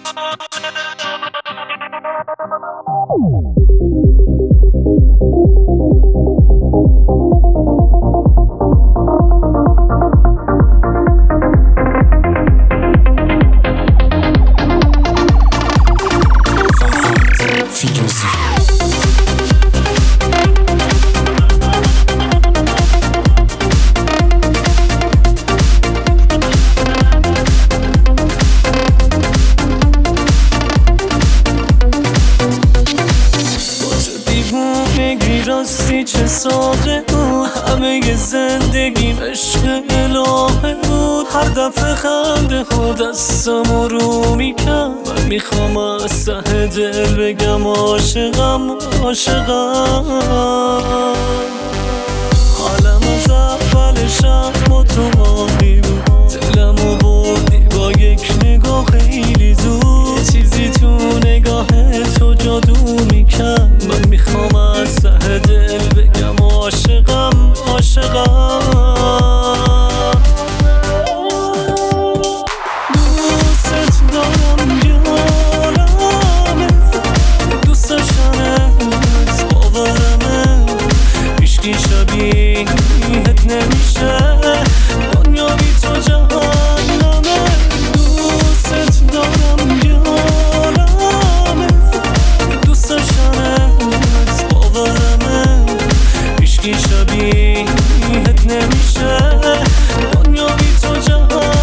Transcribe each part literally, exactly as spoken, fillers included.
راستی چه ساده بود، همه زندگیم عشق الهه بود. هر دفعه خنده خود دستمو رو میکرد، من میخوام از ته دل بگم عاشقم عاشقم. حالم از اول شب با تو عالی بود، دلمو بردی با یک نگاه خیلی زود. یه چیزی تو نگاه تو جادو میکرد، من میخوام از ته دل بگم عاشقم عاشقم. دوست دارم یارمه، دوست داشتنت باورمه، هیچکی شبیهت نمیشه، دنیا بی تو جهنمه. دوست دارم یارمه، دوست داشتنت باورمه، هیچکی شبیهت نمیشه، دنیا بی تو جهنمه.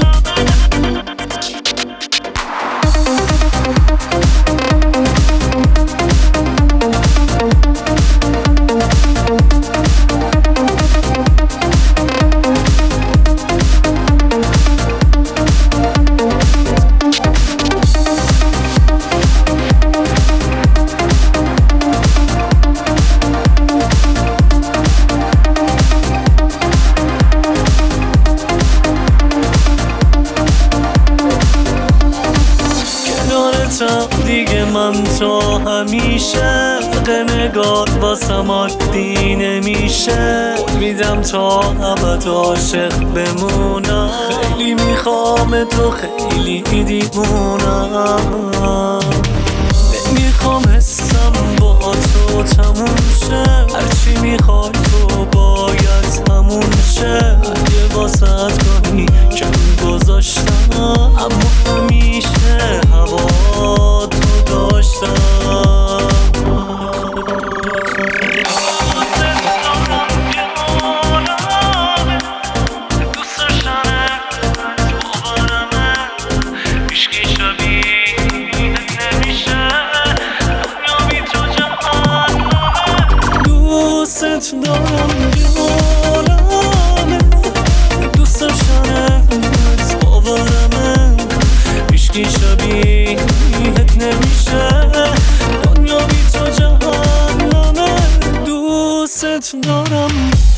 دیگه من تو همیشه، نگات واسم عادی نمیشه. میدم تا ابد عاشق بمونم، خیلی میخوام تو خیلی دیوونم. نمیخوام حسم با تو تموم شه، هرچی میخوای تو باید همون شه. اگه واسه گاهی کم گذاشتم، اما همیشه هوا تو داشتم. دوست دارم یارمه، دوست داشتنت باورمه، هیچکی شبیهت نمیشه، دنیا بی تو جهنمه. دوست دارم